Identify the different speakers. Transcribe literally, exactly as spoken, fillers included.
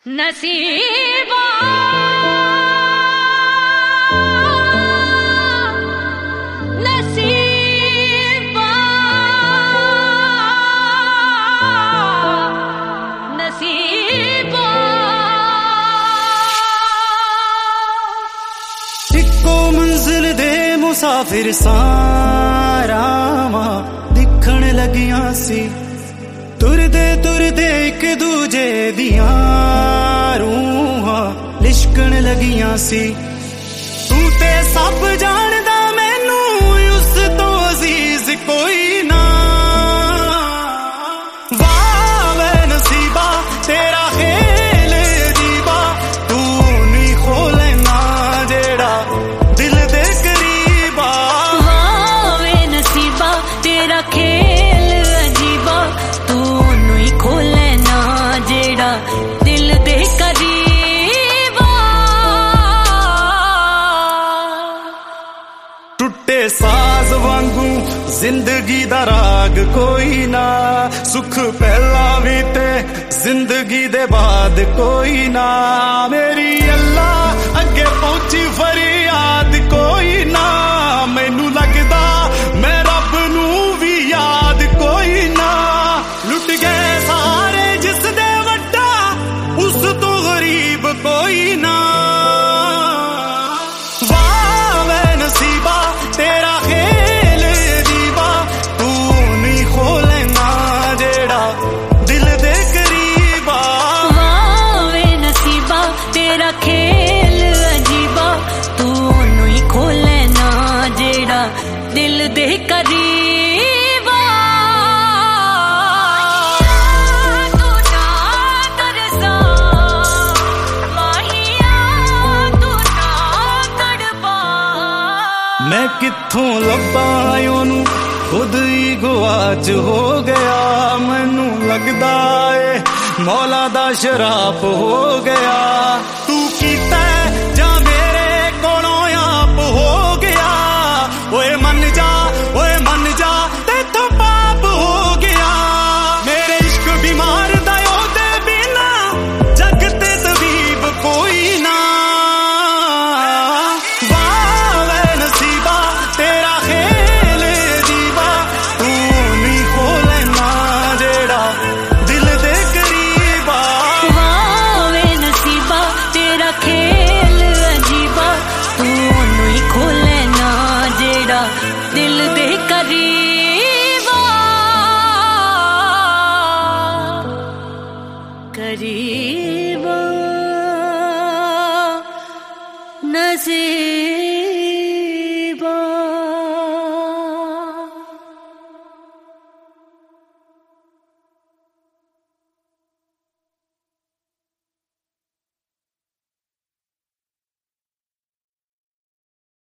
Speaker 1: नसीबा नसीबा नसीबा
Speaker 2: इक्को मंजिल दे मुसाफिर सारावां दिखण लगियां सी तुरदे तुरदे एक दूजे दियां रूहां लिशकण लगियां सी। तू ते सब जानदा मैनू उस तो अजीज कोई ना। वाह वे नसीबा तेरा खेल अजीबा तू नहीं खोलना जेड़ा दिल दे करीबा।
Speaker 1: वाह वे नसीबा तेरा खेल अजीबा तू नहीं खोलना जेड़ा दिल दे करीबा।
Speaker 2: टुटे साज वांगू जिंदगी दा राग कोई ना। सुख पहला भी ते जिंदगी दे बाद कोई ना। मेरी अल्लाह अगे पहुंची फरियाद कोई ना। मैनू लगदा मैं रब नू भी याद कोई ना। लुट गए सारे जिस दे वड्डा उस तो गरीब कोई ना। वाह वे नसीबा तेरा खेल अजीबा तू नहीं खोलना जेड़ा दिल दे करीबा।
Speaker 1: वाह वे नसीबा तेरा खेल अजीबा तू नहीं खोलना जेड़ा दिल दे करीबा। तू ना तरसा माहिया तू ना तड़पा।
Speaker 2: मैं कित्थों लब्बा ओनू खुद ही गुआच हो गया। मैनू लगदा ए मौला दा शराप हो गया। तू कीता जा मेरे कोलों आप हो गया। ओए मन जा ओए मन जा तेथों पाप हो गया। मेरे इश्क बीमार दा ओदे बिना जग ते तबीब कोई ना। वाह वे नसीबा तेरा खेल अजीबा तू नहीं खोलना जेड़ा दिल दे करीबा।
Speaker 1: वाह वे नसीबा तेरा खेल अजीबा तू नहीं खोलना जेड़ा दिल दे करीबा। करीबा नसीबा।